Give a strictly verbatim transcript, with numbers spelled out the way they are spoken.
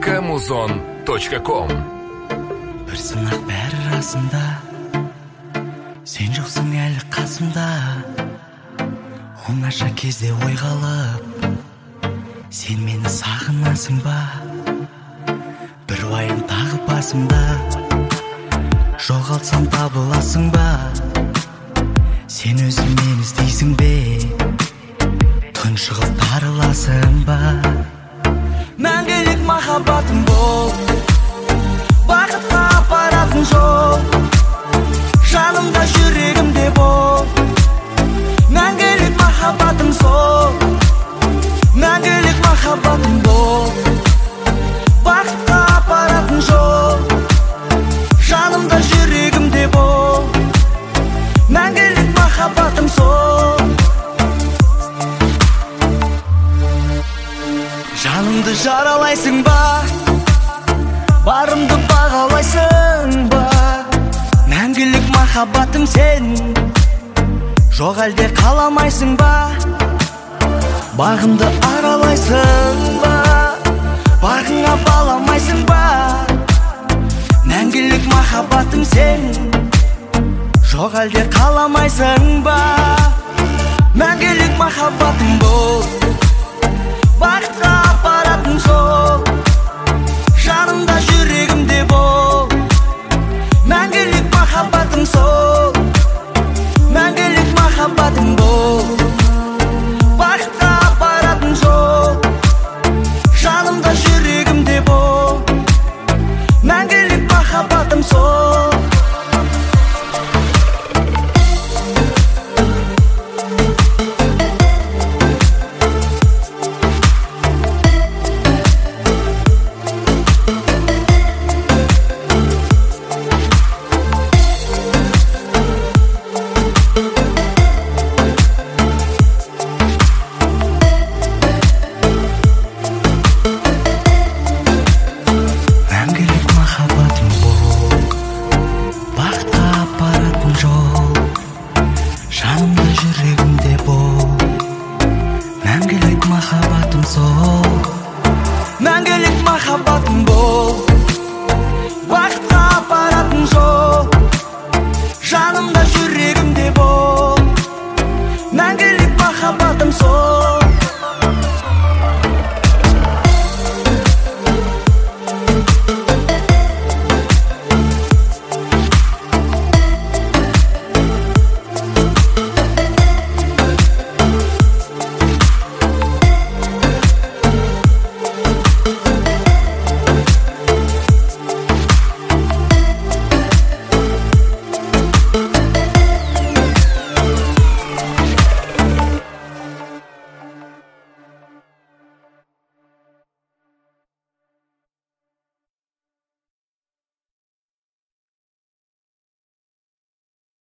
точка музон точка ком. Бір сынақ бәрі расында, сен жоқсың әлі қасымда. Оңаша кезде ойға алып, сен мені сағынасың ба? Бір уайым тағы басымда, жоғалтсам табыласың ба? Сен өзің мені іздейсің бе? Тұншығып тарыласың ба? Мәңгілік махаббатым бол, бақытқа апаратын жол, жанымда жүрегімде бол. Мәңгілік махаббатым сол, мәңгілік махаббатым бол, бақытқа апаратын жол, жанымда жүрегімде бол. Мәңгілік махаббатым сол. Жанымды жаралайсың ба? Барымды бағалайсың ба? Мәңгілік махаббатым сен, жоқ әлде қаламайсың ба? Бағымды аралайсың ба? Бағыңа баламайсың ба? Мәңгілік махаббатым сен, жоқ әлде қаламайсың ба? Мәңгілік махаббатым бол, бақытқа апаратын жол, жанымда жүрегімде бол. Мәңгілік махаббатым сол, мәңгілік махаббатым бол, бақытқа апаратын жол, жанымда жүрегімде бол. Мәңгілік махаббатым сол. Мәңгілік махаббатым сол, мәңгілік махаббатым